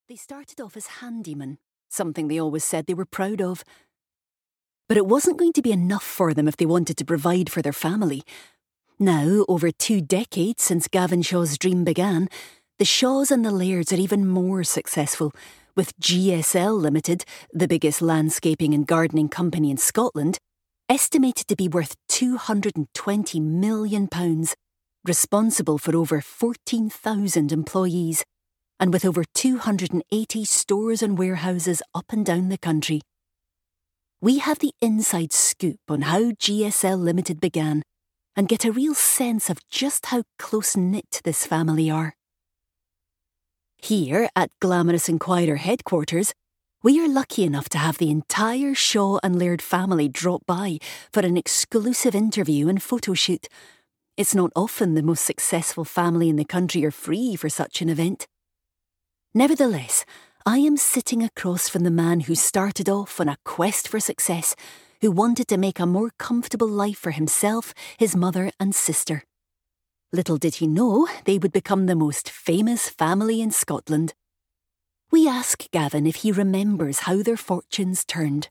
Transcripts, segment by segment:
They started off as handymen, something they always said they were proud of. But it wasn't going to be enough for them if they wanted to provide for their family. Now, over 2 decades since Gavin Shaw's dream began, the Shaws and the Lairds are even more successful, with GSL Limited, the biggest landscaping and gardening company in Scotland, estimated to be worth £220 million, responsible for over 14,000 employees, and with over 280 stores and warehouses up and down the country. We have the inside scoop on how GSL Limited began and get a real sense of just how close-knit this family are. Here at Glamorous Inquirer headquarters, we are lucky enough to have the entire Shaw and Laird family drop by for an exclusive interview and photo shoot. It's not often the most successful family in the country are free for such an event. Nevertheless, I am sitting across from the man who started off on a quest for success, who wanted to make a more comfortable life for himself, his mother and sister. Little did he know they would become the most famous family in Scotland. We ask Gavin if he remembers how their fortunes turned.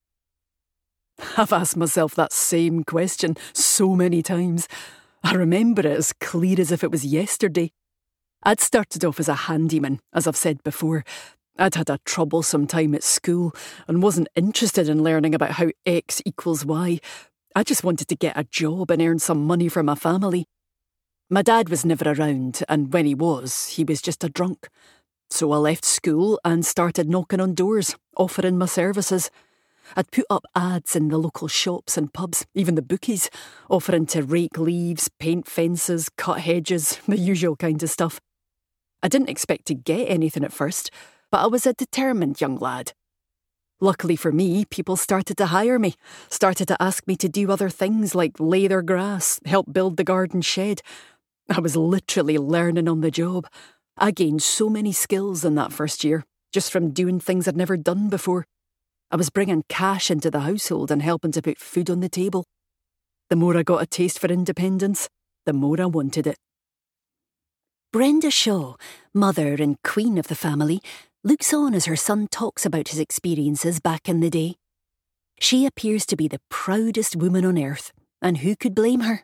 I've asked myself that same question so many times. I remember it as clear as if it was yesterday. I'd started off as a handyman, as I've said before. I'd had a troublesome time at school and wasn't interested in learning about how X equals Y. I just wanted to get a job and earn some money for my family. My dad was never around, and when he was just a drunk. So I left school and started knocking on doors, offering my services. I'd put up ads in the local shops and pubs, even the bookies, offering to rake leaves, paint fences, cut hedges, the usual kind of stuff. I didn't expect to get anything at first, but I was a determined young lad. Luckily for me, people started to hire me, started to ask me to do other things like lay their grass, help build the garden shed. I was literally learning on the job. I gained so many skills in that first year, just from doing things I'd never done before. I was bringing cash into the household and helping to put food on the table. The more I got a taste for independence, the more I wanted it. Brenda Shaw, mother and queen of the family, looks on as her son talks about his experiences back in the day. She appears to be the proudest woman on earth, and who could blame her?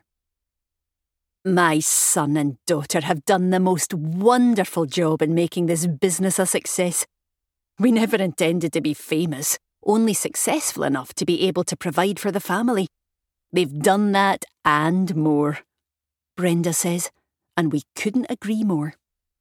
My son and daughter have done the most wonderful job in making this business a success. We never intended to be famous, only successful enough to be able to provide for the family. They've done that and more, Brenda says, and we couldn't agree more.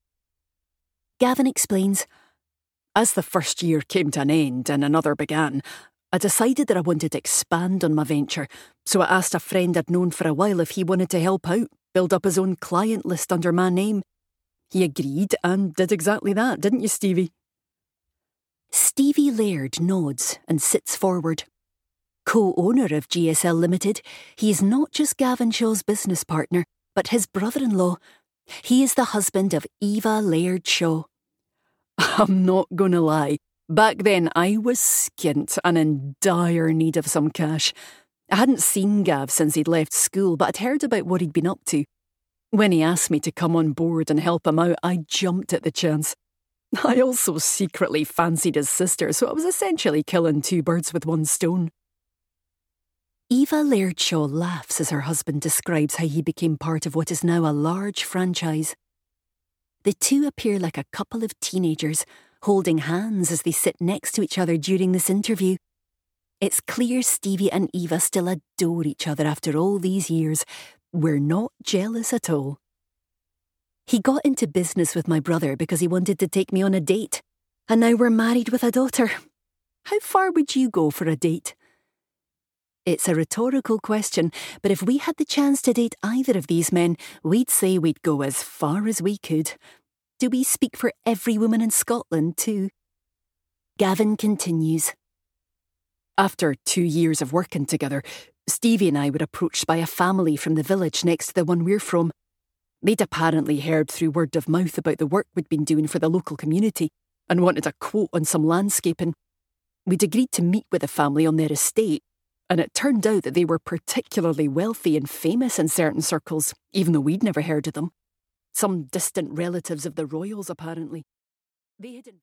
Gavin explains, as the first year came to an end and another began, I decided that I wanted to expand on my venture, so I asked a friend I'd known for a while if he wanted to help out, build up his own client list under my name. He agreed and did exactly that, didn't you, Stevie? Stevie Laird nods and sits forward. Co-owner of GSL Limited, he is not just Gavin Shaw's business partner, but his brother-in-law. He is the husband of Eva Laird Shaw. I'm not gonna lie. Back then, I was skint and in dire need of some cash. I hadn't seen Gav since he'd left school, but I'd heard about what he'd been up to. When he asked me to come on board and help him out, I jumped at the chance. I also secretly fancied his sister, so I was essentially killing 2 birds with 1 stone. Eva Laird Shaw laughs as her husband describes how he became part of what is now a large franchise. The two appear like a couple of teenagers, holding hands as they sit next to each other during this interview. It's clear Stevie and Eva still adore each other after all these years. We're not jealous at all. He got into business with my brother because he wanted to take me on a date, and now we're married with a daughter. How far would you go for a date? It's a rhetorical question, but if we had the chance to date either of these men, we'd say we'd go as far as we could. Do we speak for every woman in Scotland too? Gavin continues. After 2 years of working together, Stevie and I were approached by a family from the village next to the one we're from. They'd apparently heard through word of mouth about the work we'd been doing for the local community and wanted a quote on some landscaping. We'd agreed to meet with the family on their estate, and it turned out that they were particularly wealthy and famous in certain circles, even though we'd never heard of them. Some distant relatives of the royals, apparently. They had